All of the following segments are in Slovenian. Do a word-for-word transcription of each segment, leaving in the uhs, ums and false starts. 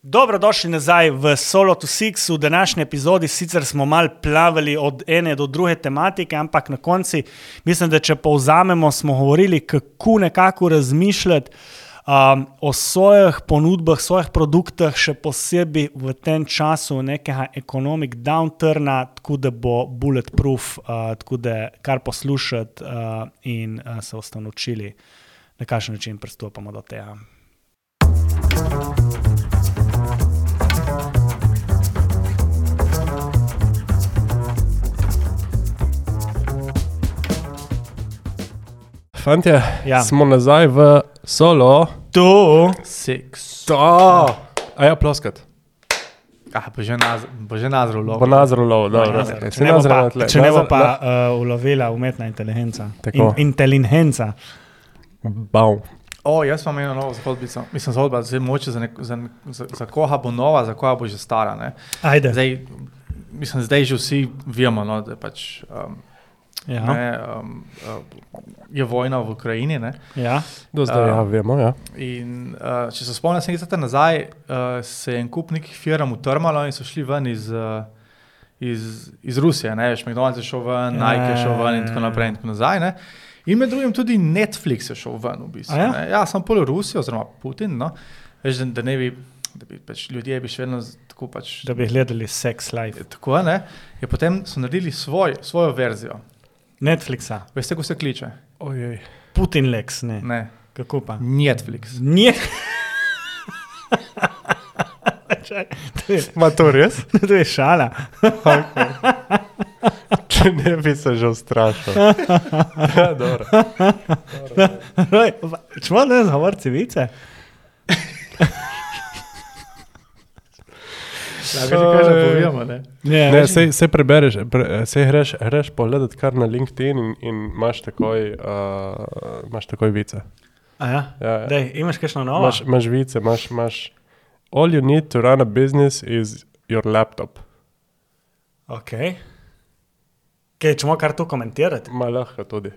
Dobrodošli nazaj v Solo to Six. V današnji epizodi sicer smo mal plavali od ene do druge tematike, ampak na konci mislim, da če povzamemo, smo govorili, kako nekako razmišljati um, o svojih ponudbah, svojih produktah, še posebej v tem času nekega economic downturna, tako da bo bulletproof, uh, tako da kar poslušati uh, in uh, se boste naučili, na kakšen način pristopamo do tega. Fantje, Ja. smo nazaj v Solo To Six. to. A ja, ploskat. Ah, bo že naz- bo že nazrul lov. Bo nazrolov, dobro. Nazar. Okay. Če ne bo pa, če ne bo pa Na, uh, ulovila umetna inteligenca. Tako. In, inteligenca. bau. O, jaz vam eno novo zgodbico. Mislim, zgodba, zdaj moče za, nek, za, za, za koga bo nova, za koga bo že stara. Ne? Ajde. Zdaj, mislim, zdaj že vsi vemo, no, da pač, um, Ja. ne, um, uh, je vojna v Ukrajini. Ne? Ja. Do zdaj, A. ja, vemo, ja. In uh, če se spomnim, sem nekaj nazaj, uh, se je en kup nekih firm utrmalo in so šli ven iz, uh, iz, iz Rusije. Ne? Veš, McDonald's je šel ven, Ja, Nike je šel ven in ja, tako ja. naprej in tako nazaj. Ne? In med drugim tudi Netflix je šel ven v bistvu. A ja? Ne? Ja, sem pol Rusijo, oziroma Putin, no? Veš, da, da ne bi, da bi pač ljudje bi še vedno z- tako pač, Da bi gledali Sex Life. tako, ne? Je potem so naredili svoj, svojo verzijo. Netflixa. Veste, kako se kliče? Ojej. Putin Lex, ne. Ne, Kako pa? Netflix. Nje. Čaj, to, je, Ma to res? to je šala. Če ne bi se že ustrašil. Ja, dobro. Če malo ne zgovor civice? Lahko že kaj že povemo, ne? Ne, Ne, veš, sej, sej prebereš, pre, sej greš, greš pogledat kar na LinkedIn in, in imaš takoj, uh, imaš takoj vice. A ja? Ja, ja. Dej, imaš kakšno novo? Imaš, imaš vice, imaš, imaš all you need to run a business is your laptop. Ok. Kaj, če moramo kar to komentirati? Ma lahko tudi.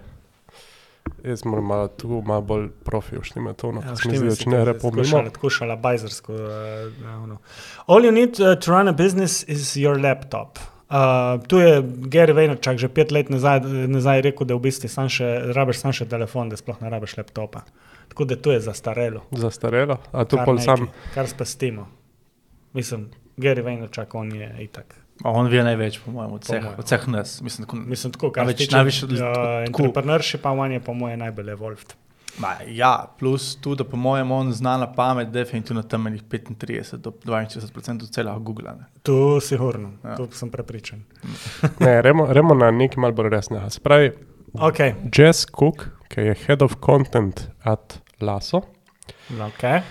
Jaz moram malo tu malo bolj profi uštime to, no, Ja, se mi zdi, da če ne gre pomimo. Tako šala bajzersko. Uh, no. All you need uh, to run a business is your laptop. Uh, tu je Gary Vaynerchuk že pet let nazaj, nazaj rekel, da v bistvu sam še, rabiš sam še telefon, da sploh ne rabiš laptopa. Tako da to je zastarelo. Zastarelo? A tu Kar pol sam, nekaj, Kar spastimo. Mislim, Gary Vaynerchuk, on je itak. A on ve največ, po mojem, od Po vseh, mojem. od vseh nas. Mislim, tako, Mislim, tako, kar Največ- se tiče največ- uh, tako- entrepreneurshipa, on je po moje najbolj evolved. ma, ja, plus tu, da po mojem on zna na pamet definitivno tam enih petintrideset do dvainštirideset procent celega Google. Ne? Tu sigurno, Ja. tu sem prepričan. ne, remo, remo na nekaj malo bolj resnega. Se pravi, Ok, Jess Cook, ki je head of content at Lasso, ok.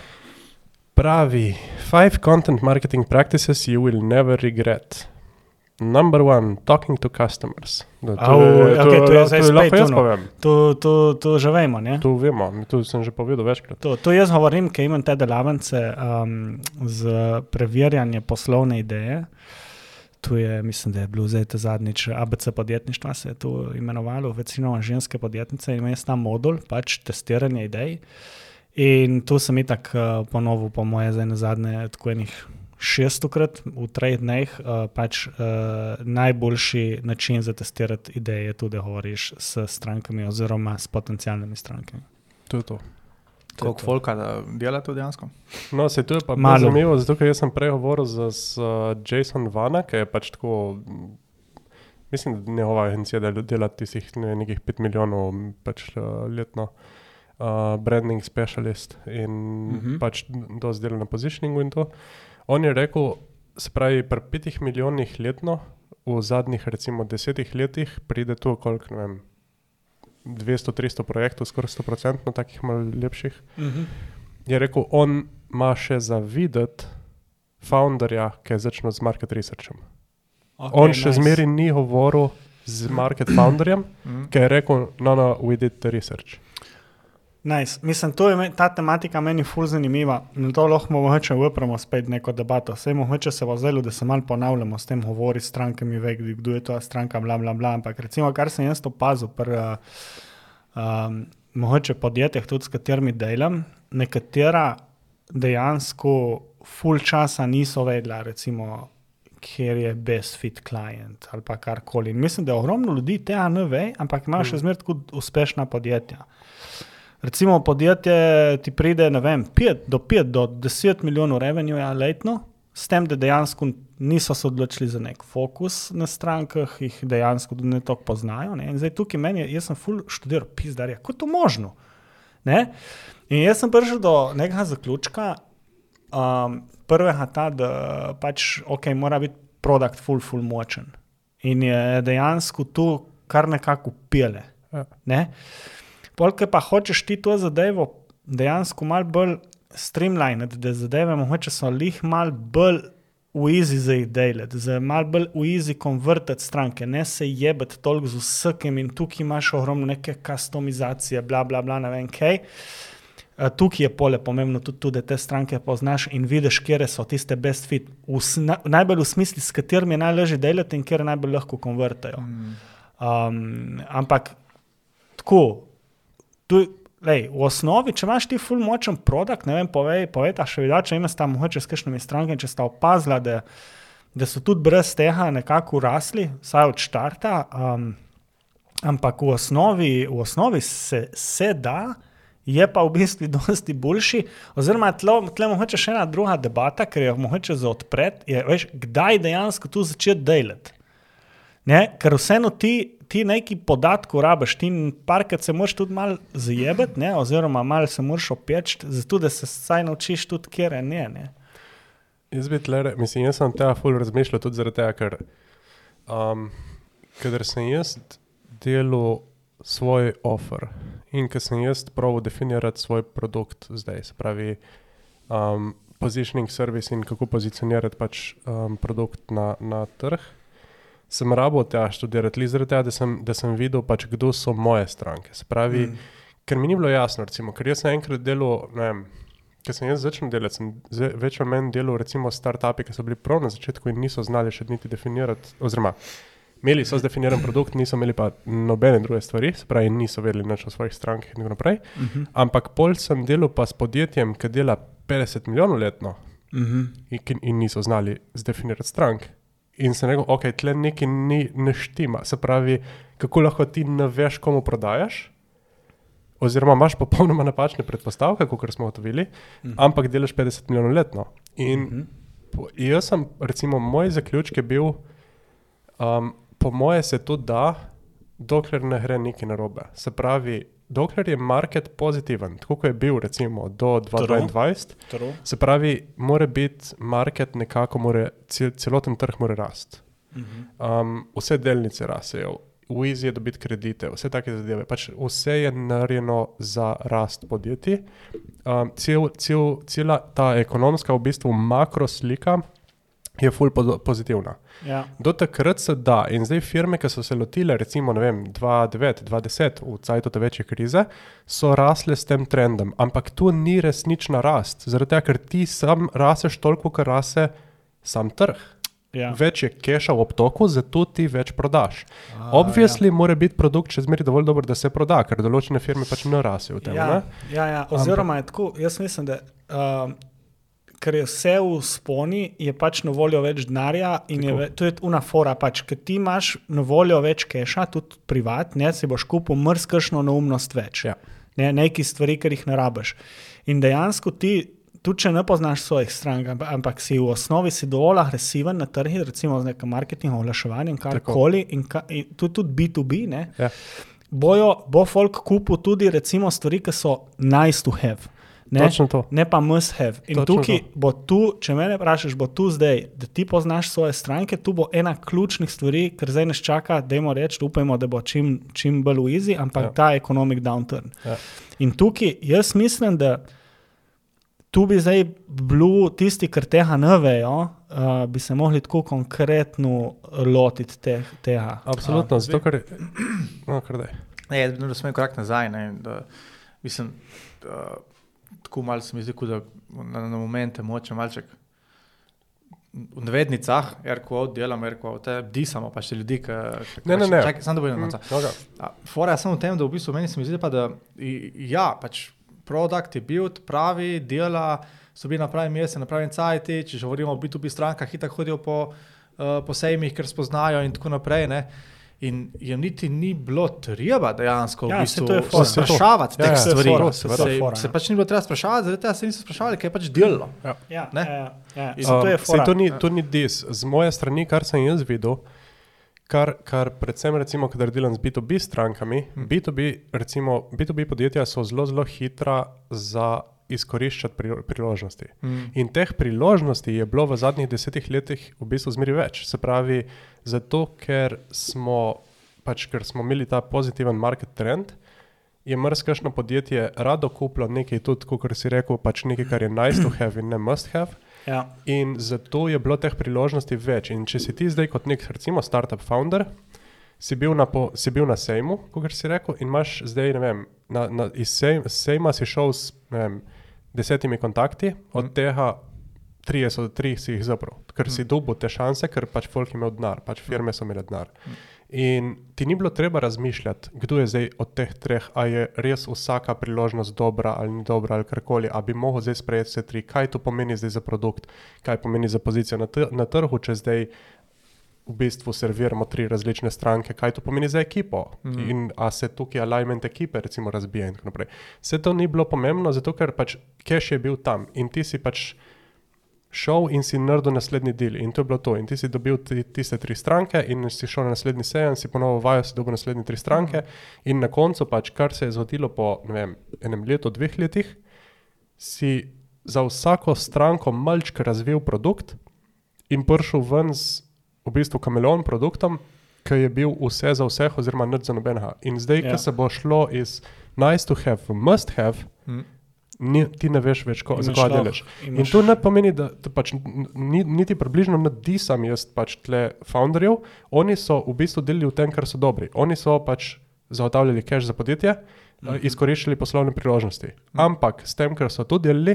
pravi, five content marketing practices you will never regret. Number one, talking to customers. Da, Au, okej, to je zdaj lahko spet jaz ono. povem. To, to, to že vemo, ne? Tu vemo, tu sem že povedal večkrat. To, to jaz govorim, ker imam te delavnice um, z preverjanje poslovne ideje. Tu je, mislim, da je bilo zdaj te zadnjič A B C podjetništva, se je to imenovalo, večinoma ženske podjetnice in ima jaz tam modul, pač testiranje idej. In tu sem itak uh, ponovil, po moje, zdaj na zadnje, tako enih šestokrat v treh dneh, uh, pač uh, najboljši način za testirati ideje je tudi, da govoriš s strankami oziroma s potencialnimi strankami. To je to. Koliko folka da dela to dejansko? No, se to je pa Malo. malo zanimivo, zato ker jaz sem prej govoril z, z uh, Jason Vana, ki je pač tako, m, mislim, da njegova agencija dela, dela tistih ne, nekih pet milijonov pač uh, letno, uh, branding specialist in Mhm. pač dosti dela na positioningu in to. On je rekel, se pravi, pri petih milijonih letno, v zadnjih recimo desetih letih pride tu koliko, ne vem, dvesto tristo projektov, skoraj sto procentno takih malo lepših. Mhm. Je rekel, on ima še za videti founderja, ki je začel z market researchem. Okay, On še nice. zmeri ni govoril z market founderjem, Mm. ki je rekel, no, no, we did the research. Nice. Mislim, to je, me- ta tematika meni ful zanimiva. Na to lahko mogoče upremo spet neko debato. Vse mogoče se bo zdelo, da se malo ponavljamo s tem govori s strankami, ve, kdo je to stranka, bla, bla, bla. Ampak recimo, kar sem jaz opazil pri uh, um, mogoče podjetjih, tudi s katerimi delam, nekatera dejansko full časa niso vedela, recimo, kjer je best fit client ali pa karkoli. In mislim, da ogromno ljudi tega ne ve, ampak imajo še zmeraj tako uspešna podjetja. Recimo podjetje ti pride, ne vem, pet do pet do deset milijonov revenue letno, s tem, da dejansko niso se odločili za nek fokus na strankah, jih dejansko ne toliko poznajo. Ne? In zdaj tukaj meni, jaz sem ful študiral, pizdarja, kako je to možno? Ne? In jaz sem prišel do nekega zaključka, um, prvega ta, da pač, ok, mora biti produkt ful, ful močen. In je dejansko tu kar nekako upele. Ja. Ne? Polke pa hočeš ti to zadevo dejansko malo bolj streamlined, da zadeve mogoče so lih malo bolj v easy za jih delati, za malo bolj v easy konvertati stranke, ne se jebati toliko z vsakem in tukaj imaš ogromno neke customizacije, bla, bla, bla, ne vem kaj. Uh, tukaj je pole pomembno tudi, tudi, da te stranke poznaš in vidiš, kjere so tiste best fit, v, na, najbolj v smisli, s katerimi je najlažje delati in kjere najbolj lahko konvertajo. Mm. Um, ampak tako, tu lej, v osnovi, če imaš ti ful močen produkt, ne vem, povej, povej ta še vidati, če imaš tam mogoče s kakšnimi strankami, če sta opazila, da, da so tudi brez tega nekako rasli, saj od štarta, um, ampak v osnovi, v osnovi se, se da, je pa v bistvu dosti boljši, oziroma tle, tle mogoče še ena druga debata, ker je mogoče za odpret, je, veš, kdaj dejansko tu začeti delati. Ne? Ker vseeno ti ti neki podatku rabiš, ti parkrat se moraš tudi malo zajebati, ne, oziroma malo se moraš opečiti, zato da se saj naučiš tudi, kjer je ne, ne. Jaz bi tle, mislim, jaz sem tega ful razmišljal tudi zaradi tega, ker um, kadar sem jaz delal svoj offer in ker sem jaz probal definirati svoj produkt zdaj, se pravi um, positioning service in kako pozicionirati pač um, produkt na, na trg, sem rabo tega študirati, zaradi tega, da sem, da sem videl, pač, kdo so moje stranke. Se pravi, mm. ker mi ni bilo jasno, recimo, ker jaz sem enkrat delal, ne vem, ker sem jaz začel delati, sem več ali manj delal, recimo, startupi, ki so bili prav na začetku in niso znali še niti definirati, oziroma, imeli so zdefiniran produkt, niso imeli pa nobene druge stvari, se pravi, niso vedeli nič o svojih strankah in tako naprej, mm-hmm. ampak pol sem delal pa s podjetjem, ki dela petdeset milijonov letno mm-hmm. in, in niso znali zdefinirati strank. In sem rekel, ok, tle nekaj ni, ne štima. Se pravi, kako lahko ti ne veš, komu prodajaš, oziroma imaš popolnoma napačne predpostavke, kakor smo ugotovili, mm-hmm. ampak delaš petdeset milijonov letno. In mm-hmm. po, jaz sem, recimo, moj zaključek je bil, um, po moje se to da, dokler ne gre nekaj narobe. Se pravi, dokler je market pozitiven, tako kot je bil recimo do dva tisoč dvaindvajset, True. se pravi, mora biti market nekako, more, cel, celoten trg mora rasti. Uh-huh. Um, vse delnice rasejo, v easy je dobiti kredite, vse take zadeve, pač vse je narejeno za rast podjetij. Um, cel, cel, cela ta ekonomska v bistvu makroslika je ful pozitivna. Ja. Do takrat se da in zdaj firme, ki so se lotile recimo, ne vem, dva tisoč devet, dva tisoč deset v cajtu te večje krize, so rasle s tem trendom, ampak tu ni resnična rast, zaradi tega, ker ti sam raseš toliko, kar rase sam trg. Ja. Več je keša v obtoku, zato ti več prodaš. A, Obviously ja. mora biti produkt še zmeri dovolj dober, da se proda, ker določene firme pač ne rasejo v tem. Ja, ne? ja, ja. Oziroma je tako, jaz mislim, da uh, ker je vse v sponi, je pač na voljo več denarja in je, to je una fora pač, ker ti imaš na voljo več keša, tudi privat, ne, si boš kupil mrzkršno neumnost več. Ja. Ne, neki stvari, ker jih ne rabiš. In dejansko ti, tudi če ne poznaš svojih strank, ampak si v osnovi si dovolj agresiven na trgi, recimo z nekim marketingom, oglaševanjem, karkoli, in, ka, in tudi, tudi B to B, ne, Ja. bojo, bo folk kupil tudi recimo stvari, ki so nice to have. Ne, Točno to. ne pa must have. In Točno tukaj to. bo tu, če mene vprašaš, bo tu zdaj, da ti poznaš svoje stranke, tu bo ena ključnih stvari, ker zdaj nas čaka, dajmo reči, upajmo, da bo čim, čim bolj easy, ampak Ja. ta economic downturn. Ja. In tukaj jaz mislim, da tu bi zdaj bilo tisti, ker tega ne vejo, uh, bi se mogli tako konkretno lotiti te, tega. Absolutno, A, zato ker... No, kar daj. Ne, jaz bi da smem korak nazaj, ne, da, mislim, da, tako malo se mi zdi, da na, na momente moče malček v navednicah, R Q O delam, R Q O, te disamo pač te ljudi, ki... Ne, ne, ne. Čakaj, sam da bojim na konca. Mm, okay. Fora je samo v tem, da v bistvu meni se mi zdi pa, da i, ja, pač produkt je build, pravi, dela, so bili na pravim mestu, na pravim cajti, če že govorimo o B dva B strankah, itak hodijo po, uh, po sejmih, ker spoznajo in tako naprej, ne. In jim niti ni bilo treba dejansko Ja, v saj bistvu to je fora. sprašavati Ja, teh ja, stvari. fora, Se, to je se, fora, se ja. pač ni bilo treba sprašavati, zaradi tega se niso sprašavali, ker je pač delalo. Ja, Ne? ja, ja. In Zato je Um, saj fora. to ni, to ni dis. Z moje strani, kar sem jaz videl, kar, kar predvsem recimo, kadar delam z B dva B strankami, Hm. B dva B, recimo, B dva B podjetja so zelo, zelo hitra za izkoriščati pri- priložnosti. Mm. In teh priložnosti je bilo v zadnjih desetih letih v bistvu zmeri več. Se pravi, zato ker smo, pač, ker smo imeli ta pozitiven market trend, je marsikakšno podjetje rado kupilo nekaj tudi, kot si rekel, pač nekaj, kar je nice to have in ne must have. Ja. In zato je bilo teh priložnosti več. In če si ti zdaj kot nek, recimo, startup founder, si bil na, po, si bil na sejmu, kot si rekel, in imaš zdaj, ne vem, na, na, iz sej, sejma si šel s ne vem, desetimi kontakti, od Mm. tega trije so, tri si jih zaprl, ker si dobil te šanse, ker pač folk imel denar, pač firme so imele denar. In ti ni bilo treba razmišljati, kdo je zdaj od teh treh, a je res vsaka priložnost dobra ali ni dobra ali karkoli, a bi mogel zdaj sprejeti vse tri, kaj to pomeni zdaj za produkt, kaj pomeni za pozicijo na, tr- na trgu, če zdaj v bistvu serviramo tri različne stranke, kaj to pomeni za ekipo Mhm. in a se tukaj alignment ekipe recimo razbija in tako naprej. Vse to ni bilo pomembno, zato ker pač cash je bil tam in ti si pač šel in si naredil naslednji deal in to je bilo to. In ti si dobil ti, tiste tri stranke in si šel na naslednji sejem, si ponovno vajo, si dobil naslednje tri stranke in na koncu pač, kar se je zgodilo po, ne vem, enem letu, dveh letih, si za vsako stranko malčka razvil produkt in prišel ven z v bistvu kameleon produktom, ki je bil vse za vseh oziroma nič za nobenega. In zdaj, Ja. ko se bo šlo iz nice to have v must have, Mm. ni, ti ne veš več, ko, Imaš za koga lahko- delaš. In imaš- to ne pomeni, da da pač n- ni, niti približno ne disam jaz pač tle founderjev, oni so v bistvu delili v tem, kar so dobri. Oni so pač zagotavljali cash za podjetje, mm-hmm. izkoriščali poslovne priložnosti. Mm-hmm. Ampak s tem, kar so to delili,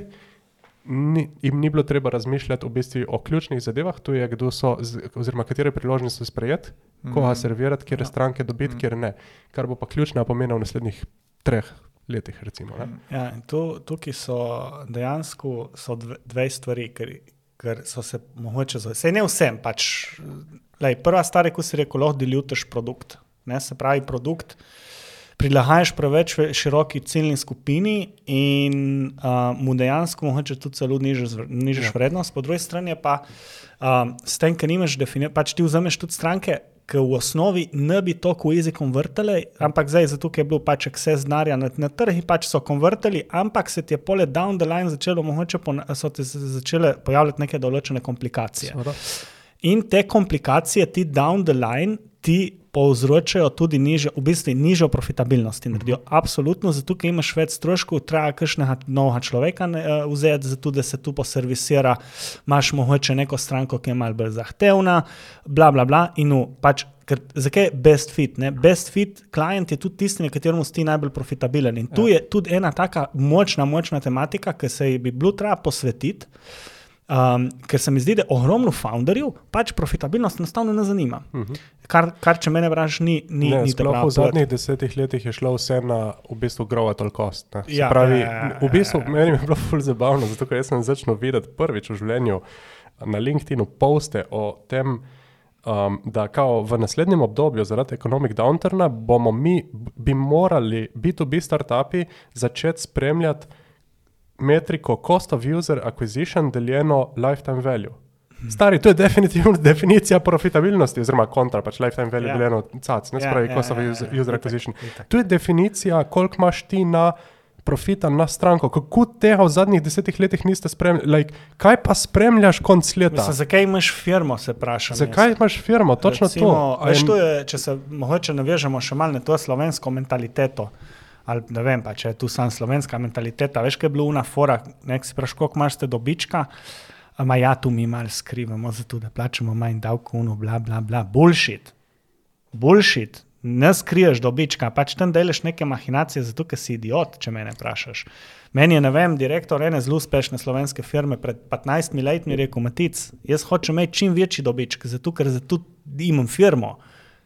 ni, jim ni bilo treba razmišljati v bistvu o ključnih zadevah, to je, kdo so, z, oziroma katere priložnosti sprejeti, mm-hmm. koga servirati, kjer Ja. stranke dobiti, Mhm. kjer ne. Kar bo pa ključna pomena v naslednjih treh letih, recimo. Ne? Ja, in tu, tukaj so dejansko so dve, dve stvari, ker, ker so se mogoče zove. Sej ne vsem, pač, lej, prva stvar je, ko si rekel, lahko diluteš produkt. Ne, se pravi, produkt prilagajaš preveč ve- široki ciljni skupini in uh, mu dejansko mogoče tudi celo nižaš zv- nižaš Ja. vrednost. Po drugi strani je pa um, s tem, ker nimaš definirati, pač ti vzameš tudi stranke, ki v osnovi ne bi toliko easy konvertili, ampak zdaj zato, ker je bil pač access denarja na, na trgi, pač so konvertili, ampak se ti je pole down the line začelo, mogoče pon- so te z- začele pojavljati neke določene komplikacije. Seveda. In te komplikacije ti down the line ti povzročajo tudi nižjo, v bistvu nižjo profitabilnost. Naredijo absolutno, zato ker imaš več stroškov, treba kakšnega novega človeka ne, uh, vzeti, zato da se tu poservisira, imaš mogoče neko stranko, ki je malo bolj zahtevna, bla, bla, bla. In v, pač, ker, zakaj je best fit? Ne? Best fit klient je tudi tisti, na kateremu si ti najbolj profitabilen. In tu Ja. je tudi ena taka močna, močna tematika, ki se ji bi bilo treba posvetiti. Um, ker se mi zdi, da ogromno founderjev pač profitabilnost enostavno ne zanima. Mhm. Kar, kar če mene vprašaš, ni, ni, Ne, ni sploh ta v zadnjih desetih letih je šlo vse na v bistvu grow at all cost. Ne. Se Ja, pravi, ja, ja, v bistvu ja, ja. meni je bilo ful zabavno, zato ker jaz sem začel videti prvič v življenju na LinkedInu poste o tem, um, da kao v naslednjem obdobju zaradi economic downturna bomo mi, bi morali B dva B startupi začeti spremljati metriko cost of user acquisition deljeno lifetime value. Stari, to je definitivno definicija profitabilnosti, oziroma kontra, pač lifetime value Ja. yeah. deljeno cac, ne Ja, spravi ja, cost of ja, ja, user, ja, user itak, acquisition. itak. To je definicija, koliko imaš ti na profita na stranko. Kako tega v zadnjih desetih letih niste spremljali? Like, kaj pa spremljaš konc leta? Mislim, zakaj imaš firmo, se vprašam. Zakaj jaz. imaš firmo? Točno Recimo, to. A Veš, je- to je, če se mogoče navežemo še malo na to slovensko mentaliteto, ali ne vem, pa če je tu sam slovenska mentaliteta, veš, kaj je bila una fora, nek si praš, koliko imaš te dobička, ma ja, tu mi malo skrivamo, zato da plačamo manj davkov, bla, bla, bla, bullshit. Bullshit. Ne skriješ dobička, pač tam delaš neke mahinacije, zato ker si idiot, če mene vprašaš. Meni je, ne vem, direktor ene zelo uspešne slovenske firme pred petnajstimi leti rekel, Matic, jaz hočem imeti čim večji dobiček, zato ker zato imam firmo.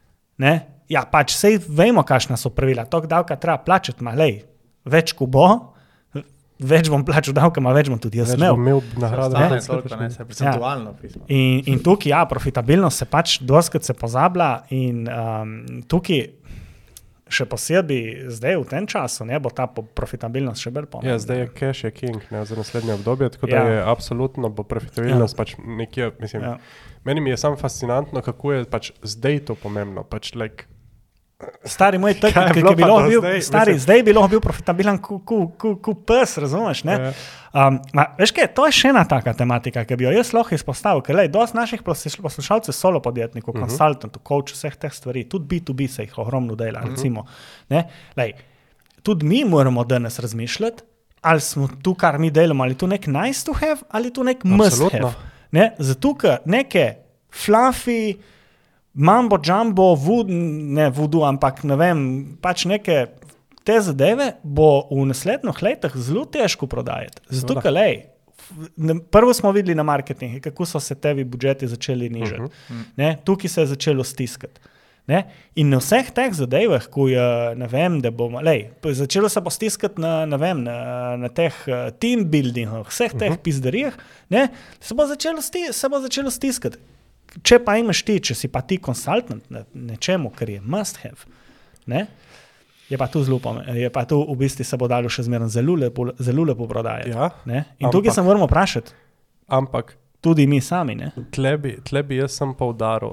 Ne? Ja, pač sej vemo, kakšna so pravila, tok davka treba plačati, ma lej, več ko bo, več bom plačal davka, ma več bom tudi jaz Več imel. bom imel nagrado. Ne, Ne, ne, toliko, ne, se procentualno pismo. In, in tukaj, ja, profitabilnost se pač doskrat se pozablja in um, tukaj še posebej zdaj v tem času ne, bo ta po- profitabilnost še bolj pomembna. Ja, zdaj je cash je king ne, za naslednje obdobje, tako da Ja. je absolutno bo profitabilnost pač nekje, mislim, Ja. meni mi je samo fascinantno, kako je pač zdaj to pomembno, pač like, Stari moj, tak, Kaj je ki bilo je bilo pa do bil, zdaj? stari, Mislim- zdaj bi lahko bil profitabilen ku, ku, ku, ku pes, razumeš, ne? Ja. Um, ma, veš kaj, to je še ena taka tematika, ki bi jo jaz lahko izpostavil, ker lej, dosti naših posluš- poslušalcev, solo podjetnikov, uh -huh. konsultantov, coach, vseh teh stvari, tudi B to B se jih ogromno dela, uh -huh. recimo, ne? Lej, tudi mi moramo danes razmišljati, ali smo tu, kar mi delamo, ali tu nek nice to have, ali tu nek must Absolutno. have. Ne? Zato, ker neke fluffy, mambo, jumbo, vood, ne voodoo, ampak ne vem, pač neke te zadeve bo v naslednjih letih zelo težko prodajati. Zato, Seveda. ker lej, f- ne- prvo smo videli na marketingu, kako so se tevi budžeti začeli nižati. Uh -huh. Tukaj se je začelo stiskati. Ne? In na vseh teh zadevah, ko je, ne vem, da bomo, lej, pa začelo se bo stiskati na, ne vem, na, na teh uh, team buildingih, vseh teh uh -huh. pizderijah, ne, se bo začelo, sti, se bo začelo stiskati. Če pa imaš ti, če si pa ti konsultant na nečemu, kar je must have, ne, je pa tu zelo pomembno, je pa tu v bistvu se bo dalo še zmeraj zelo lepo, zelo lepo prodajati. Ja, Ne? In tukaj ampak- se moramo vprašati, ampak tudi mi sami, ne. tle bi, tle bi jaz sem poudaril,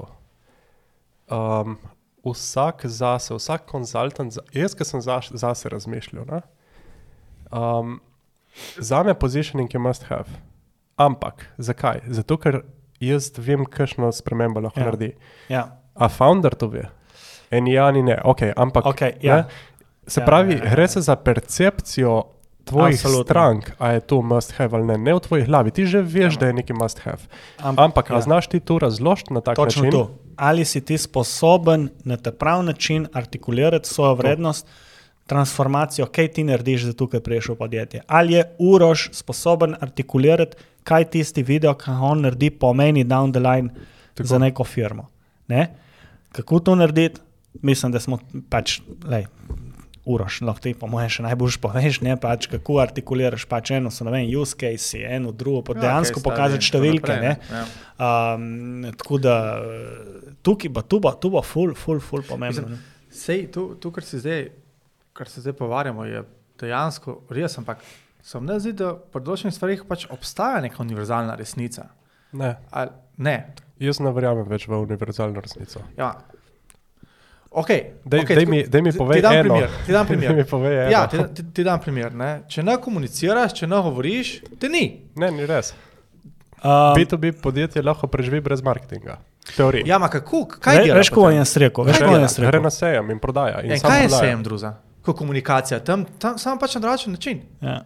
um, vsak zase, vsak konzultant, za, jaz, ki sem zas, zase razmišljal, ne, um, za me positioning je must have, ampak zakaj? Zato, ker jaz vem, kakšno spremembo lahko Ja. ja. naredi. Ja. A founder to ve? En ja, ni ne, ok, ampak Okej, ja. ne, se Ja, pravi, ja, ja, ja. gre se za percepcijo tvojih Absolutno. strank, a je to must have ali ne, ne v tvoji glavi, ti že veš, Ja. da je neki must have. Amp- Ampak, ja. a znaš ti to razložiti na tak Točno način? to. Ali si ti sposoben na ta prav način artikulirati svojo vrednost, transformacijo, kaj ti narediš za to, kaj priješ v podjetje. Ali je Uroš sposoben artikulirati, kaj tisti video, kaj on naredi, pomeni down the line Tako. za neko firmo. Ne? Kako to narediti? Mislim, da smo pač, lej, Uroš, lahko ti po mojem še najbolj poveš, ne, pač kako artikuliraš pač eno, so ne vem, use case, eno, drugo, pa dejansko pokazati številke, ne. Um, tako da tukaj bo, tu bo, tu bo ful, ful, ful pomembno. ne. Sej, to, to kar, se zdaj, kar se zdaj povarjamo, je dejansko res, ampak se mi zdi, da pri določenih stvarih pač obstaja neka univerzalna resnica. Ne, Ali, ne. jaz ne verjamem več v univerzalno resnico. Ja. Okay, Daj, okay, daj, tako- mi, daj mi ti- povej ti dam eno. Primer, ti dam primer. Daj mi povej eno. Ja, ti, ti, ti dam primer. Ne? Če ne komuniciraš, če ne govoriš, te ni. Ne, ni res. Um, B to B podjetje lahko preživi brez marketinga. Teorija. Ja, ma kako? Kaj ve, dela veš, ko potem? je jaz rekel, veš, Kaj ko je dela? jaz Gre rekel. na sejem in prodaja. In Ja, sam kaj je prodaja. sejem druza? Ko komunikacija, tam, tam samo pač na drugačen način. Ja.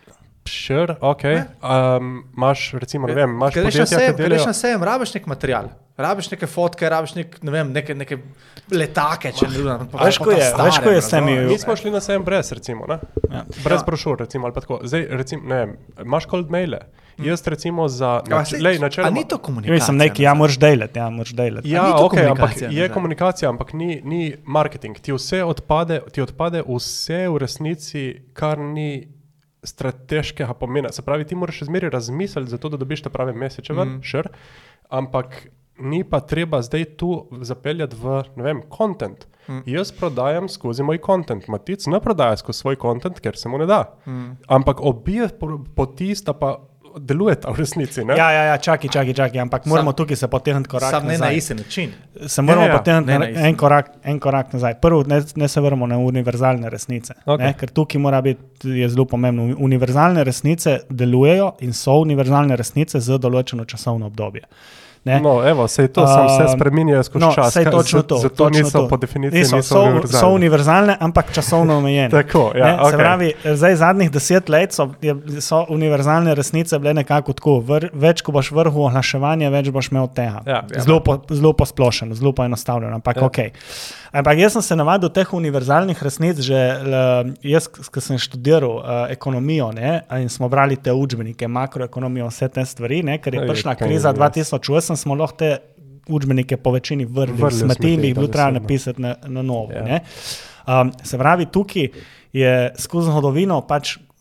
Sure, ok. Um, imaš, recimo, ne vem, imaš Ker greš na podjetja, sejem, ki ker greš delajo... na sejem, rabiš nek material. Rabiš neke fotke, rabiš nek, ne vem, neke, neke letake, če ne vem. pa- Veš, pa ko ta je- stare, veš, ko je s temi- razumeš? Mi smo šli na sejem brez, recimo, ne? Ja. Brez Ja. brošur, recimo, ali pa tako. Zdaj, recimo, ne vem, imaš cold maile. Jaz recimo za... Ja, nač- sej, lej, a načeloma- ni to Ja, komunikacija? mislim, neki, ja, moraš delati, ja, moraš delati. A Ja, ni to ok, ampak komunikacija, je ne? komunikacija, ampak ni, ni marketing. Ti vse odpade, ti odpade vse v resnici, kar ni strateškega pomena. Se pravi, ti moraš zmeraj razmisliti, zato da dobiš te prave meseče ven, mm. sure, ampak ni pa treba zdaj tu zapeljati v, ne vem, content. Mm. Jaz prodajam skozi moj content, Matic ne prodaja skozi svoj content, ker se mu ne da. Mm. Ampak obije poti sta pa delujeta v resnici, ne? Ja, ja, ja, čakaj, čakaj, čakaj, ampak moramo tukaj se potegniti korak Sam ne na nazaj. isti način. Se moramo Ja, ja, potegniti ne na na isti en korak, en korak nazaj. Prvo, ne, ne se vrnemo na univerzalne resnice, Ok. ne, ker tukaj mora biti, je zelo pomembno. Univerzalne resnice delujejo in so univerzalne resnice za določeno časovno obdobje. Ne? No, evo, sej to sem se Um, spreminjal skozi no, čas. sej Ka- točno za- to, Zato točno niso to. po definiciji Niso, niso so, univerzalne. so univerzalne, ampak časovno omejene. Tako, ja, Ne, se okej. pravi, zdaj zadnjih deset let so, je, so univerzalne resnice bile nekako tako. Vr, več, ko boš vrhu ohlaševanja, več boš imel tega. Ja. Zelo, po, zelo posplošeno, zelo poenostavljeno, ampak Ja. ja. ok. Ampak jaz sem se navadil teh univerzalnih resnic, že l, jaz, ko sem študiral uh, ekonomijo, ne, in smo brali te učbenike, makroekonomijo, vse te stvari, ne, ker je Ej, prišla kaj kriza je, dva tisoč osem, smo lahko te učbenike po večini vrli, Vrli v smeti in smeti, bi jih bilo treba dobesedno. napisati na, na novo. Ja. Ne. Um, se pravi, tukaj je skozi zgodovino pač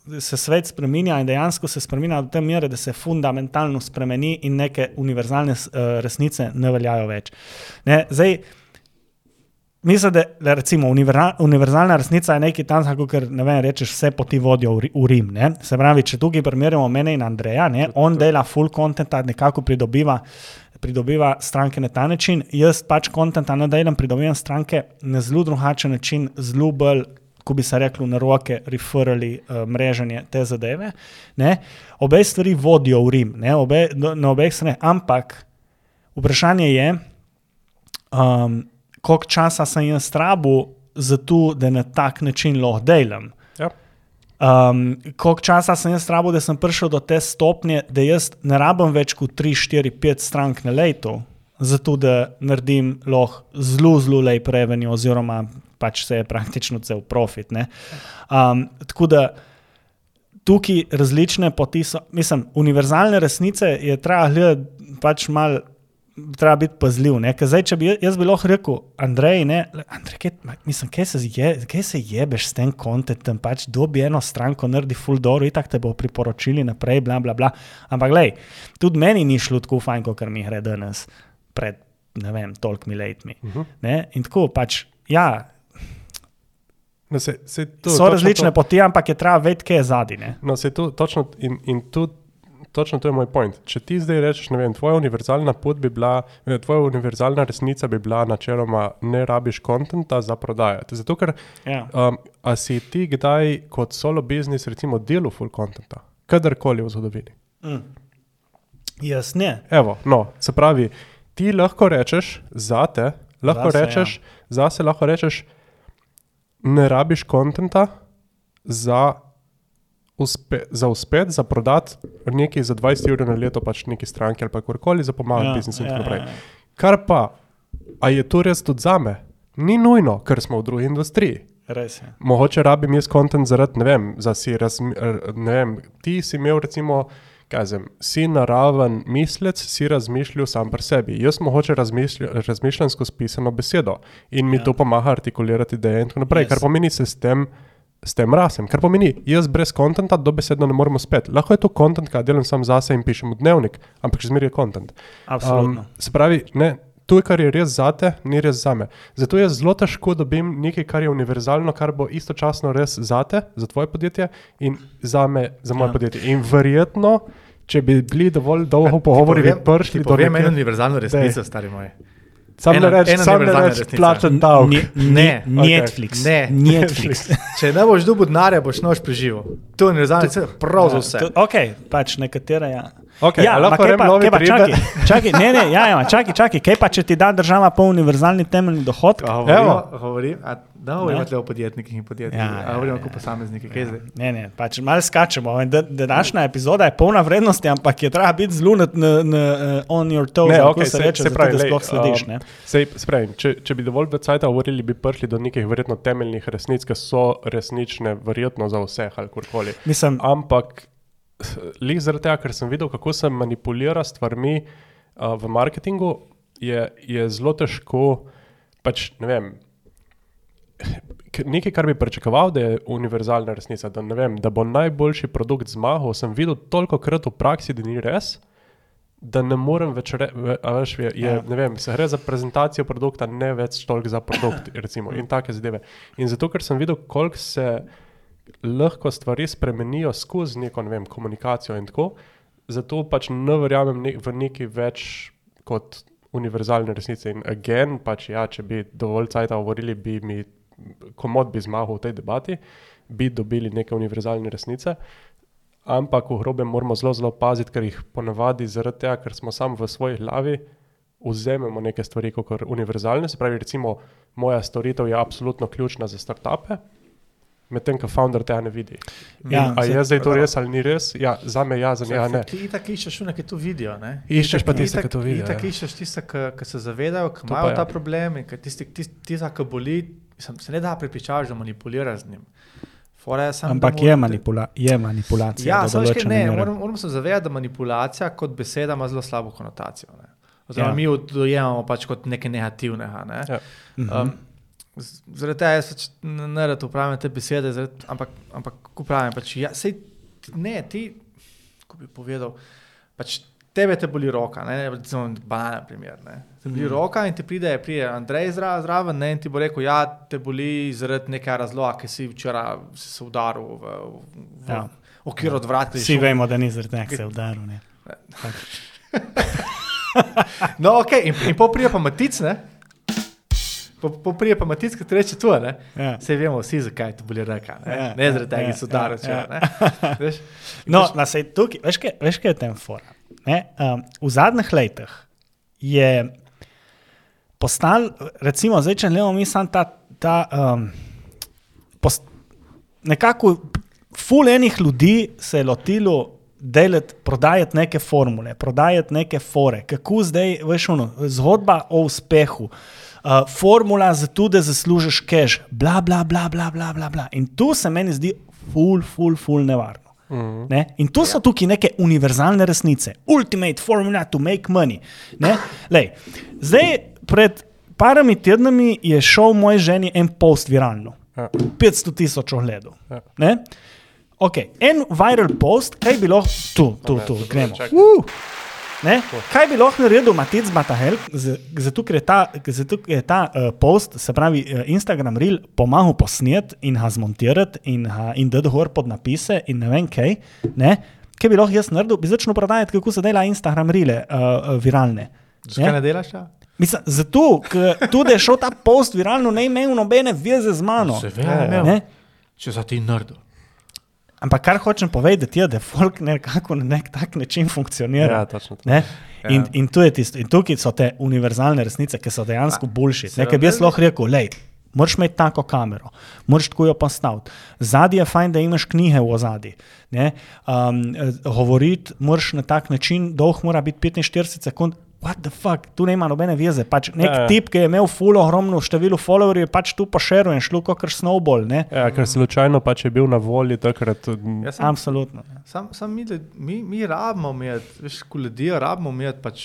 se svet spreminja in dejansko se spreminja do te mere, da se fundamentalno spremeni in neke univerzalne uh, resnice ne veljajo več. Ne, zdaj, mislim, da recimo univerzalna resnica je nekaj tam, ker ne vem, rečeš, vse poti vodijo v, v Rim. Ne? Se pravi, če tukaj primerjamo mene in Andreja, ne? On dela full contenta, nekako pridobiva, pridobiva stranke na ta način, jaz pač contenta ne delam, pridobivam stranke na zelo drugačen način, zelo bolj, ko bi se reklo na roke, referali, uh, mreženje te zadeve. Ne? Obe stvari vodijo v Rim, ne? Obe, na obeh straneh, ampak vprašanje je, um, koliko časa sem jaz rabil za to, da na tak način lahko delam. Ja. Um, koliko časa sem jaz rabil, da sem prišel do te stopnje, da jaz ne rabim več kot tri, štiri, pet strank na leto, zato da naredim lahko zelo, zelo lep revenue oziroma pač se je praktično cel profit. Ne? Um, tako da tukaj različne poti so, mislim, univerzalne resnice je treba gledati pač malo treba biti pazljiv, ne, ker zdaj, če bi jaz bi lahko rekel, Andrej, ne, Andrej, kaj, mislim, kaj se, je, kaj se jebeš s tem contentom, pač dobi eno stranko, naredi full dobro, itak te bo priporočili naprej, bla, bla, bla, ampak glej, tudi meni ni šlo tako fajn, kot mi gre danes pred, ne vem, tolikimi letmi, uh-huh. ne, in tako pač, ja, no, se, se to, so različne to, poti, ampak je treba vedeti, kaj je zadnji, ne. No, se to, točno, in, in tudi Točno to je moj point. Če ti zdaj rečeš, ne vem, tvoja univerzalna pot bi bila, tvoja univerzalna resnica bi bila načeloma ne rabiš kontenta za prodajati. Zato, ker yeah. um, a si ti kdaj kot solo biznis recimo delu full kontenta? Kadarkoli v zgodovini? Mm. Jaz ne. Evo, no, se pravi, ti lahko rečeš zate, lahko zase, rečeš, ja. zase lahko rečeš, ne rabiš kontenta za Uspe, za uspet, za prodati nekaj za dvajset evrov na leto, pač neki stranki ali pa kakorkoli za pomagati ja, biznisu in ja, tako naprej. ja, ja. Kar pa, a je to res tudi zame? Ni nujno, ker smo v drugi industriji. Res je. Mogoče rabim jaz content zaradi, ne vem, za si razmi, ne vem, ti si imel recimo, kaj zem, si naraven mislec, si razmišljal sam pri sebi. Jaz mogoče razmišljam skozi pisano besedo in mi ja. to pomaga artikulirati ideje in tako naprej, yes. kar pomeni se s tem s tem rasem, kar pomeni, jaz brez kontenta dobesedno ne moremo spet. Lahko je to kontent, kaj delam sam zase in pišem v dnevnik, ampak še zmeraj je kontent. Absolutno. Um, se pravi, ne, to, kar je res zate, ni res zame. Zato jaz zelo težko dobim nekaj, kar je univerzalno, kar bo istočasno res zate, za tvoje podjetje in zame, za moje ja. podjetje. In verjetno, če bi bili dovolj dolgo pogovori, bi prišli do povem eno univerzalno resnico, stari moji. Sam ne reč, sam ne reč, plačen davk. Ne, Netflix. Ne, Netflix. Če ne boš dobil denarja, boš noč preživel. To je univerzalno resnica, prav za vse. Ok, pač nekatere, ja. Okay, ja, lahko kaj pa, kaj pa, čakaj, čakaj, ne, ne, ja, ja, čakaj, čakaj, kaj pa, če ti da država po univerzalni temeljni dohodek? Evo, govorim, a da govorimo o podjetnikih in podjetnikih, ja, a govorimo o posameznikih, kaj zdaj? Ne, ne, pač malo skačemo, današnja epizoda je polna vrednosti, ampak je treba biti zelo na, na, na, on your toes, ne, okay, se, se reče, se pravi, zato, da sploh slediš, um, ne? Sej, spravim, če, če bi dovolj cajta govorili, bi prišli do nekih verjetno temeljnih resnic, ki so resnične verjetno za vseh ali kurkoli. Mislim, ampak lih zaradi tega, ker sem videl, kako se manipulira stvarmi uh, v marketingu, je, je zelo težko, pač ne vem, nekaj, kar bi pričakoval, da je univerzalna resnica, da, ne vem, da bo najboljši produkt zmagal, sem videl toliko krat v praksi, da ni res, da ne morem več, re, a veš, je, je, ne vem, se gre za prezentacijo produkta, ne več toliko za produkt, recimo, in take zadeve. In zato, ker sem videl, koliko se lahko stvari spremenijo skozi neko, ne vem, komunikacijo in tako, zato pač ne verjamem ne, v neki več kot univerzalne resnice. In again, pač ja, če bi dovolj cajta govorili, bi mi komod bi zmagal v tej debati, bi dobili neke univerzalne resnice, ampak v grobem moramo zelo, zelo paziti, ker jih ponavadi zaradi tega, ker smo sam v svoji glavi, vzememo neke stvari kot univerzalne, se pravi, recimo, moja storitev je absolutno ključna za startupe, medtem, ko founder tega ne vidi. Ja, a je zdaj to res ali ni res? Ja, za me ja, za njega ne. Ti itak iščeš one, ki to vidijo, ne? Iščeš pa tiste, ki to vidijo. Itak ja. iščeš tiste, ki se zavedajo, ki imajo ta problem in tisti, ki boli, se ne da prepričavaš, da manipuliraš z njim. Je ampak je, manipula, je manipulacija. Ja, samo še ne, moramo moram se zavedati, da manipulacija kot beseda ima zelo slabo konotacijo. Ne? Oziroma, ja. mi dojemamo pač kot nekaj negativnega. Ne? Ja. Um, zaradi tega jaz pač ne rad upravljam te besede, zaradi, ampak, ampak kako pravim, pač ja, sej, ne, ti, kako bi povedal, pač tebe te boli roka, ne, recimo banalen primer, ne, te boli mm. roka in ti pride, pride Andrej zraven, ne, in ti bo rekel, ja, te boli zaradi nekaj razloga, ki si včeraj si se udaril v, v, v ja. okvir od vrat. Vsi vemo, da ni zaradi nekaj se udaril, ne. No, okej, okay. in, in po prije pa matic, ne, Po, po prije pa matic, ki ti reče to, ne? Ja. Sej vemo vsi, zakaj to boli reka, ne? Ja, ne zaradi tega, ki so udarili včeraj, ja, ne? Veš? No, na sej tukaj, veš kaj, veš kaj je tem fora? Ne? Um, v zadnjih letih je postal, recimo, zdaj, če ne vemo mi sam ta, ta um, post, nekako ful enih ljudi se je lotilo delati, prodajati neke formule, prodajati neke fore, kako zdaj, veš ono, zgodba o uspehu, Uh, formula za to, da zaslužiš cash, bla, bla, bla, bla, bla, bla, bla. In tu se meni zdi ful, ful, ful nevarno. Mm-hmm. Ne? In tu so tukaj neke univerzalne resnice. Ultimate formula to make money. Ne? Lej, zdaj, pred parami tednami je šel moj ženi en post viralno. Ja. petsto tisoč ogledov. Ja. Ne? Ok, en viral post, kaj bi lahko, tu, tu, tu, gremo. Uh! Ne? Kaj bi lahko naredil Matic Batahel, zato ker je ta, zato je ta uh, post, se pravi uh, Instagram Reel, pomagal posnet in ga zmontirati in, in dati gor pod napise in ne vem kaj, ne? Kaj bi lahko jaz naredil, bi začel prodajati, kako se dela Instagram Reele uh, viralne. Zakaj ne delaš ta? Mislim, zato, ker tudi je šel ta post viralno, ne imel nobene veze z mano. Se ve, če za ti naredil. Ampak kar hočem povedati je, da folk nekako na nek tak način funkcionira. Ja, točno to. Ne? In, ja. in, tu je tisto, in tukaj so te univerzalne resnice, ki so dejansko bullshit. Nekaj bi jaz lahko rekel, lej, moraš imeti tako kamero, moraš tako jo postaviti. Zadnji je fajn, da imaš knjige v ozadji. Ne? Um, govoriti moraš na tak način, dolg mora biti petinštirideset sekund. What the fuck, tu nema nobene veze. Pač nek ja, ja. tip, ki je imel ful ogromno število followerjev, je pač tu pošeril in šlo kakor snowball. Ne? Ja, ker slučajno pač je bil na volji takrat. Ja, sam, absolutno. Sam, sam mi, mi, mi rabimo imeti, veš, ko ljudi rabimo imeti, pač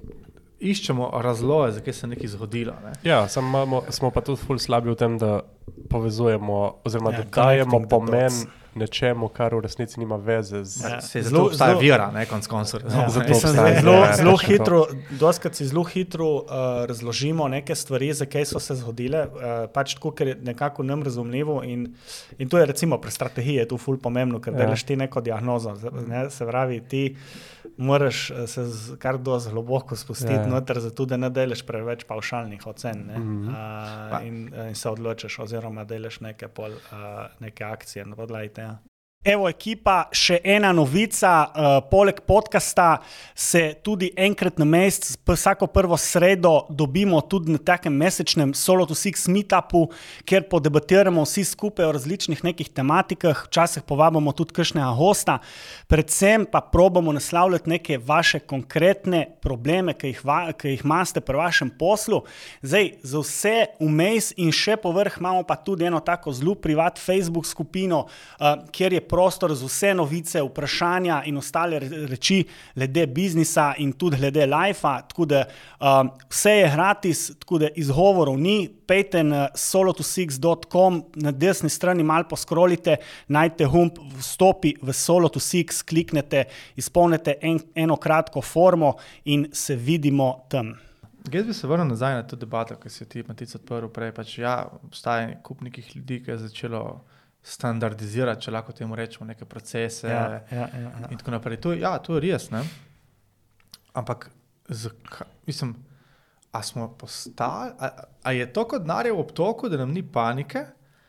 iščemo razloge, zakaj se nekaj zgodilo. Ne? Ja, sam imamo, smo pa tudi ful slabi v tem, da povezujemo, oziroma ja, da dajemo pomen nečemu, kar v resnici nima veze z... Ja, se zelo obstaja vira, ne, konc koncu. Ja, zelo zelo hitro, doskrat si zelo hitro uh, razložimo neke stvari, zakaj so se zgodile, uh, pač tako, ker je nekako nam razumljivo in, in to je recimo pri strategiji je tu ful pomembno, ker ja. delaš ti neko diagnozo, ne, se pravi, ti moraš se z, kar dosti globoko spustiti ja. noter, zato da ne delaš preveč pavšalnih ocen, ne, mm-hmm. uh, in, in se odločiš oziroma delaš neke, pol, uh, neke akcije na podlagi tega. Evo ekipa, še ena novica, uh, poleg podcasta se tudi enkrat na mesec, vsako prvo sredo dobimo tudi na takem mesečnem Solo to Six meetupu, kjer podebatiramo vsi skupaj o različnih nekih tematikah, včasih povabimo tudi kakšnega gosta, predvsem pa probamo naslavljati neke vaše konkretne probleme, ki jih, va, ki jih imate pri vašem poslu. Zdaj, za vse vmes in še povrh imamo pa tudi eno tako zelo privat Facebook skupino, uh, kjer je prostor za vse novice, vprašanja in ostale reči glede biznisa in tudi glede lajfa, tako da um, vse je gratis, tako da izgovorov ni, pejte na solo to six dot com, na desni strani malo poskrolite, najdete gumb, vstopi v Solo to Six, kliknete, izpolnite en, eno kratko formo in se vidimo tam. Jaz bi se vrnil nazaj na to debato, ki si ti Matic odprl prej, pač ja, obstaja kup nekih ljudi, ki je začelo standardizirati, če lahko temu rečemo, neke procese ja, ja, ja, ja. in tako naprej. To, ja, to je res, ne? Ampak, zaka, mislim, a smo postali, a, a je toliko denarja v obtoku, da nam ni panike,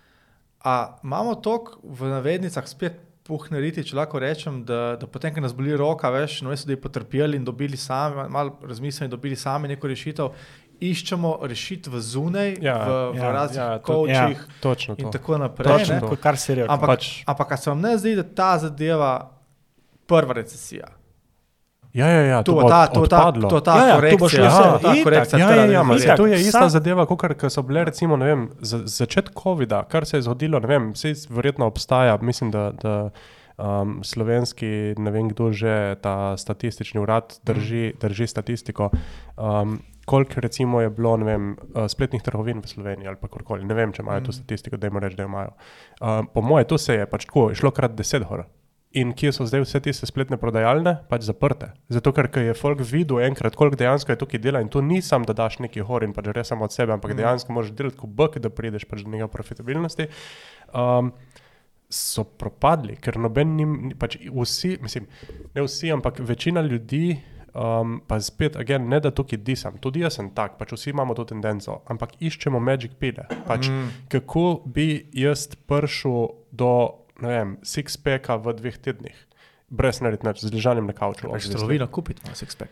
a imamo toliko v navednicah spet puhneriti, če lahko rečem, da, da potem, ko nas boli roka, veš, no, so da je potrpeli in dobili sami, malo razmislili in dobili sami neko rešitev, iščemo rešitve zunaj, ja, v, v ja, raznih ja, coachih ja, in tako naprej. Točno, kar si rekel. Ampak, pač. ampak a se vam ne zdi, da ta zadeva prva recesija? Ja, ja, ja, to bo ta, to odpadlo. To ta ja, ja, korekcija. Ja, ja, ta korekcija ja, ja, ja, ja, to je ista Sam... zadeva, kot so bile recimo, ne vem, za začetek covida, kar se je zgodilo, ne vem, vse verjetno obstaja, mislim, da, da Um, slovenski, ne vem kdo že, ta statistični urad drži, drži statistiko. Um, koliko recimo je bilo, ne vem, uh, spletnih trgovin v Sloveniji ali pa korkoli. Ne vem, če imajo to statistiko, da jim reči, da jo imajo. Um, po moje, to se je pač tako, šlo krat deset hor. In kje so zdaj vse tiste spletne prodajalne? Pač zaprte. Zato, ker je folk videl enkrat, koliko dejansko je tukaj dela in to ni sam, da daš neki hor in pač res samo od sebe, ampak mm. dejansko moraš delati kot bek, da prideš pač do njega profitabilnosti. Um, so propadli, ker noben njim, pač vsi, mislim, ne vsi, ampak večina ljudi, um, pa spet, again, ne da tukaj disam, tudi jaz sem tak, pač vsi imamo to tendenco, ampak iščemo magic pile. Pač mm. kako bi jaz prišel do ne vem, six-packa v dveh tednih, brez narediti nič, z ležanjem na kavču. Pač trgovina kupiti na six-pack.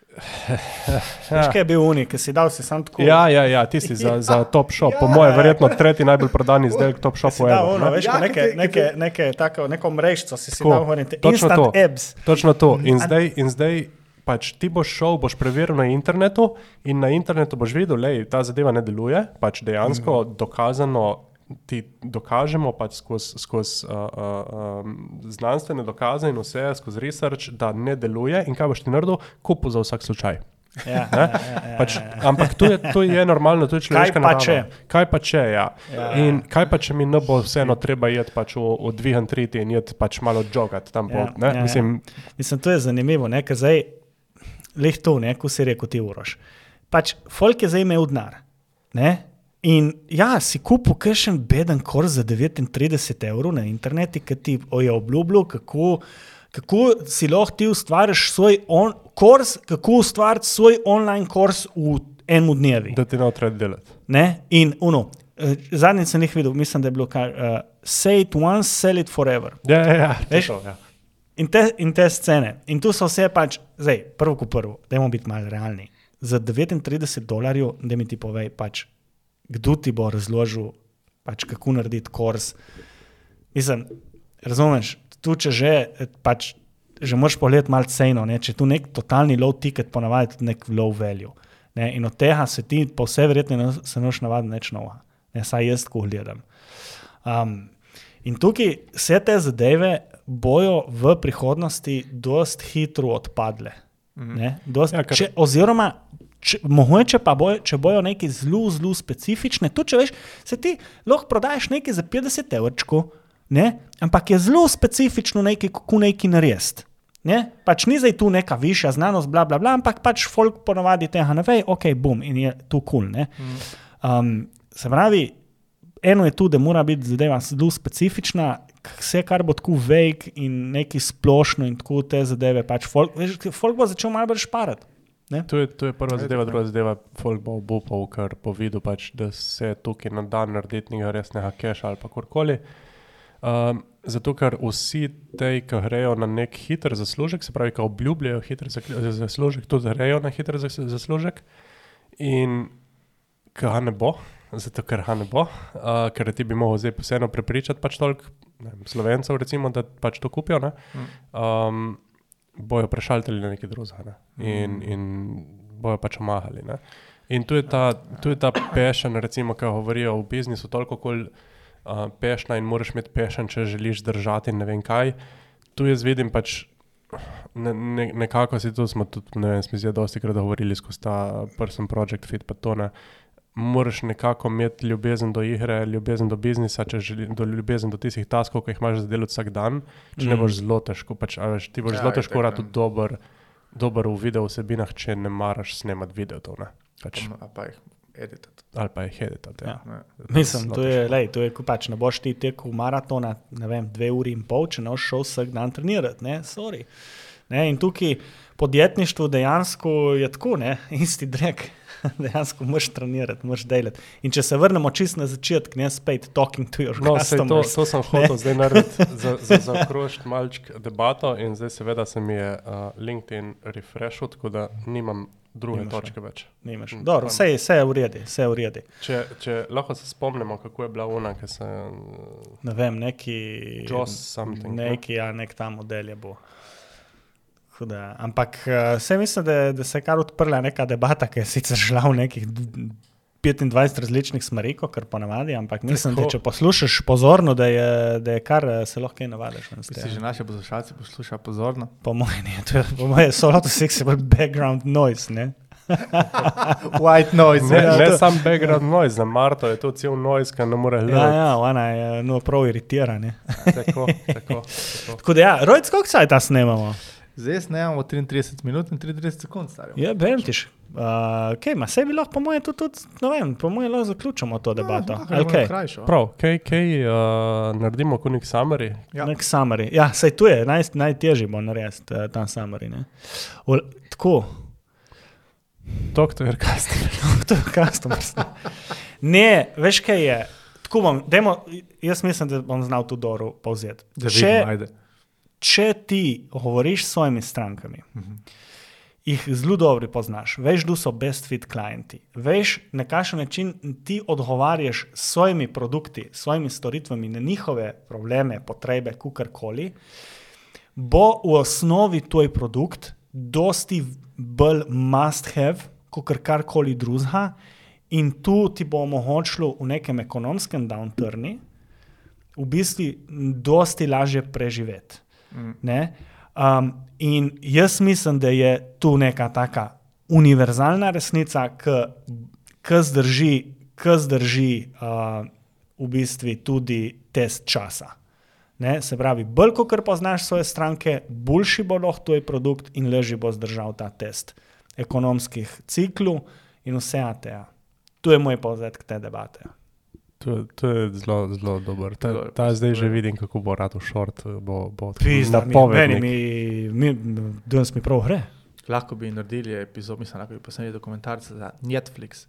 Veš, kaj je bil unik, ki si dal si sam tako... Ja, ja, ja, tisti za, za Top Shop, ja, po moje verjetno tretji najbolj prodani izdelek Top Shopu. Da, ono, veš, ja, neke, neke, neke tako, neko mrežco si si dal horite, instant to, abs. Točno to. In zdaj, in zdaj pač ti boš šel, boš preveril na internetu in na internetu boš videl, lej, ta zadeva ne deluje, pač dejansko mm. dokazano ti dokažemo pač skozi skoz, uh, uh, um, znanstvene dokaze in vse, skozi research, da ne deluje in kaj boš ti naredil, kupil za vsak slučaj. Ja, ja, ja, ja, pač, ja. Ampak to je, to je normalno, to je človeška narava. Kaj pa če? Kaj pa če, ja. ja. In kaj pa če mi ne bo vseeno treba jeti pač v, v dvihan triti in jeti pač malo jogati tam ja, po, ne? Ja, Mislim, ja. Mislim, to je zanimivo, ne, ker zdaj, leh to, ne, ko si rekel ti Uroš. Pač, folk je zdaj imel denar, ne? In ja, si kupil kakšen beden kurs za devetintrideset evrov na internetu, ki ti je obljubljal, kako, kako si lahko ti ustvariš svoj on, kurs, kako ustvariti svoj online kurs v enem dnevi. Da ti ne treba delati. Ne? In uno, zadnjič sem jih videl, mislim, da je bilo kar, uh, say it once, sell it forever. Ja, ja, ja. Veš? To, ja. In, te, in te scene. In tu so vse pač, zdaj, prvo ko prvo, dajmo biti malo realni. Za devetintrideset dolarjev, da mi ti povej pač, kdo ti bo razložil, pač, kako narediti kurs. Mislim, razumeš, tu če že, pač, že moraš pogledati malo ceno, ne? Če tu nek totalni low ticket ponavadi tudi nek low value. Ne? In od tega se ti po vse verjetno se noš navaditi neč nova. Ne? Saj jaz tako gledam. Um, in tukaj vse te zadeve bojo v prihodnosti dost hitro odpadle. Ne? Dost, ja, kar... če, oziroma Če, mogoče pa bojo, če bojo neki zelo, zelo specifične, tu če veš, se ti lahko prodajaš nekaj za petdeset evrčkov, ne, ampak je zelo specifično nekaj, kako nekaj narediti. Ne, pač ni zdaj tu neka višja znanost, bla, bla, bla, ampak pač folk ponovadi tega ne ve, ok, bum, in je tu cool, ne. Um, se pravi, eno je tu, da mora biti zadeva zelo specifična, vse, kar bo tako vague in nekaj splošno in tako te zadeve, pač folk, veš, folk bo začel malo bolj šparati. To je, to je prva zadeva, druga zadeva, folk bo obupal, ker bo videl, pač, da se tukaj na dan narediti nekaj resnega keša ali pa korkoli. Um, zato, ker vsi tej, ki grejo na nek hiter zaslužek, se pravi, ki obljubljajo hiter zaslužek, tudi grejo na hiter zaslužek in ki ga ne bo, zato ker ga ne bo, uh, ker ti bi mogel zdaj vseeno prepričati pač toliko Slovencev, recimo, da pač to kupijo, ne? Um, bojo prešaltali na nekaj drugega in, in bojo pač omahali. Ne? In tu je ta, tu je ta passion, recimo, ki govorijo v biznisu, toliko kol uh, pešna in moraš imeti passion, če želiš držati ne vem kaj. Tu jaz vidim pač, ne, ne, nekako si tu smo tudi, ne vem, smo zdaj dosti krat govorili skozi ta person project fit, pa to ne. Moraš nekako imeti ljubezen do igre, ljubezen do biznisa, če želi, do ljubezen do tistih taskov, ki jih imaš za delati vsak dan, če mm. ne boš zelo težko, pač, veš, ti boš ja, zelo težko rad tudi dober, dober v video vsebinah, če ne maraš snemati videotov, ne. Pač, ali pa jih editati. Ali pa jih editati, ja. ja. Mislim, to je, lej, to je, ko pač ne boš ti tekel maratona, ne vem, dve uri in pol, če ne boš šel vsak dan trenirati, ne, sorry. Ne, in tukaj podjetništvo dejansko je tako, ne, isti drek. Dejansko moraš trenirati, moraš delati. In če se vrnemo čisto na začetek, ne spet talking to your no, customers. To, to sem hotel zdaj narediti, za, za, zaokrožiti malček debato in zdaj seveda se mi je uh, LinkedIn refreshal, tako da nimam druge Nimaš točke več. Nimaš. Dobro, vse, vse je v redu, vse je v redu. Če, če lahko se spomnimo, kako je bila ona, ki se... Ne vem, neki... Joss something. Neki, ja, nek ta model je bo. Da, ampak vse mislim, da, da se je kar odprla neka debata, ki je sicer šla v nekih petindvajset različnih smeri, kar ponavadi, ampak mislim, da če poslušaš pozorno, da je, da je kar se lahko kaj navadiš. Si že naše poslušalce posluša pozorno? Po moje ne, to je, po moje so lot of sexy background noise, ne? White noise. Ne, ja, ne to- sam background noise, za Marto je to cel noise, ki ne more Ja, gledati. ja, ona je no, prav iritira, ne? Tako, tako, tako. Tako da ja, Rojc, koliko saj ta snemamo? Zdaj snemamo triintrideset minut in triintrideset sekund, stari. Ja, beltiš. Uh, kaj ima, saj bi lahko po moje tudi, tudi, ne vem, po moje lahko zaključimo to debato. Ja, Ali kaj? krajšo. Prav, kaj, kaj uh, naredimo kot nek summary? Ja. Nek summary. Ja, saj tu je, naj, najtežji bo narediti uh, ta summary, ne? O, tako, Talk to your customer. to je customers. Ne, veš kaj je, tako bom, dajmo, jaz mislim, da bom znal tu Doru povzeti. Da Če, vidim, ajde. če ti govoriš s svojimi strankami, jih zelo dobro poznaš, veš, da so best fit klienti, veš, na kakšen način ti odgovarjaš s svojimi produkti, s svojimi storitvami na njihove probleme, potrebe, kukarkoli, bo v osnovi tvoj produkt dosti bolj must have, kot karkoli drugega, in tu ti bo omogočilo v nekem ekonomskem downturni v bistvu dosti lažje preživeti. Mm. Ne? Um, in jaz mislim, da je tu neka taka univerzalna resnica, ki zdrži, ki zdrži uh, v bistvu tudi test časa. Ne? Se pravi, bolj kot poznaš svoje stranke, boljši bo lahko tvoj produkt in lažje bo zdržal ta test ekonomskih ciklov in vse A T A. Tu je moj povzetek te debate. To, to je zelo, zelo dober. Ta, Zelo- ta zdaj že vidim, kako bo rado short, bo, bo Pizda, mi, meni napovednik. mi, mi, danes mi prav gre. Lahko bi naredili epizod, mislim, lahko bi posneli dokumentarce za Netflix.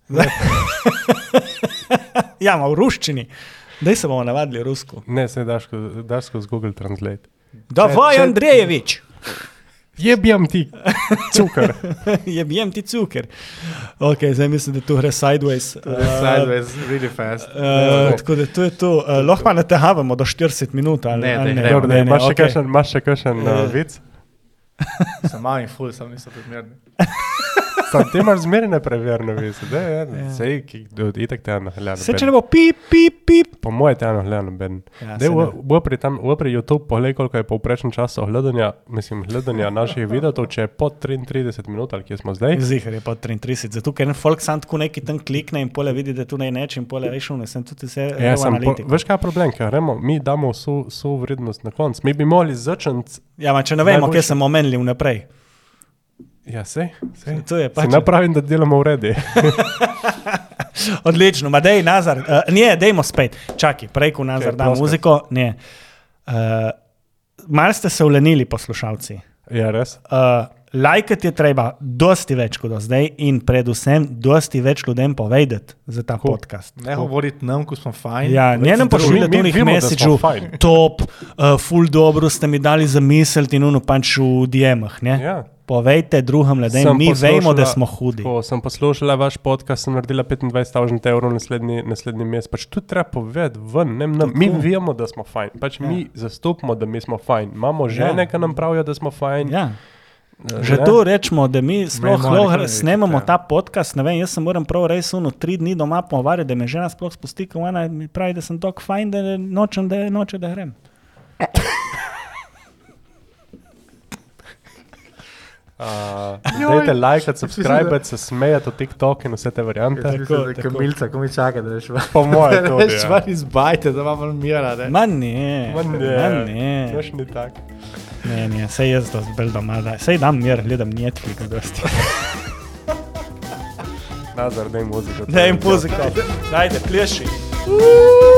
Ja, ima v ruščini. Daj se bomo navadili rusko. Ne, se daš, ko- daš skozi Google Translate. Davaj, če- Andrejevič! Jebjam ti, cukor. Jebijem ti cuker. Ok, zdaj mislim, da tu gre sideways. Uh, sideways, really fast. Uh, tako da to je to. Uh, lahko pa natehavamo do štirideset minut. Ali, Ne, ali daj, ne, gremo. Dobro, ne, ne, ne, imaš še okej. kakšen, imaš še kakšen uh, vic? Sem malo in ful, sem niso primerni. Sam ti imaš zmerene preverne vice. Da, ja, Ja. sej, ki itak te eno hlja Se če ne bo pip, pip, pip. Po moje te eno hlja noben. Ja, Dej, saj v, ne. v, pri tam, v pri YouTube pogledaj, koliko je povprečen čas gledanja, mislim, gledanja naših videov, če je pod triintrideset minut, ali kje smo zdaj. Zihar je pa triintrideset, zato ker en folk sam tako neki tam klikne in pole vidi, da tu ne neč in pole rešil, ne sem tudi vse Ja, v sem, po, analitiko. veš kaj je problem, ker gremo, mi damo vso, vso vrednost na konc. Mi bi mogli začeti, Ja, ma če ne vemo, Najboljše. kje smo omenili vnaprej. ja, sej, sej. To je Se pač. ne pravim, da delamo v redi. Odlično, ma dej Nazar, uh, ne, dejmo spet. Čakaj, prej ko Nazar Kaj, da ploskati? muziko, ne. Uh, mal ste se ulenili, poslušalci. Ja, res. Uh, lajkati je treba dosti več kot do zdaj in predvsem dosti več ljudem povedati za ta Tako. podcast. Ne govoriti nam, ko smo fajn. Ja, ne nam Mi- pošiljati mi unih vemo, da smo messageu, fajn. top, uh, ful dobro ste mi dali za misliti in uno pač v D M-ih, ne? Ja. Povejte drugim ljudem, Sem mi poslušala- vemo, da smo hudi. Ko sem poslušala vaš podcast, sem naredila petindvajset tisoč evrov naslednji, naslednji mesec. Pač tu treba povedati ven, ne, nam, mi vemo, da smo fajn. Pač ja. Mi zastopamo, da mi smo fajn. Imamo žene, Ja. ki nam pravijo, da smo fajn. Ja. Eh, Že ne. to rečemo, da mi sploh moramo lahko reči, snemamo ja. ta podcast. Ne vem, jaz sem moram prav res uno tri dni doma povarjati, da me žena sploh spusti, ko ona mi pravi, da sem tako fajn, da nočem, da noče, da grem. Uh, dajte like, subscribe, se smejate v TikTok in vse te variante. Tako, Tako, tako. tako. Kamilca, ko mi čaka, da reš ven. Po moje Da tudi, reš ja. ven izbajte, da imamo mira, ne. Ma ne, Ma ne, ma ne, veš, ni tak. ne, ne, sej jaz dosti bolj doma, da, sej dam mir, gledam Netflix dosti. Nazar, daj muziko. Daj muziko, dajte, pleši.